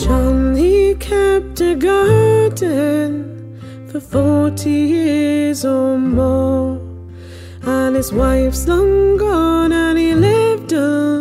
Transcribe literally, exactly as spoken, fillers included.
John, he kept a garden for forty years or more, and his wife's long gone and he lived alone.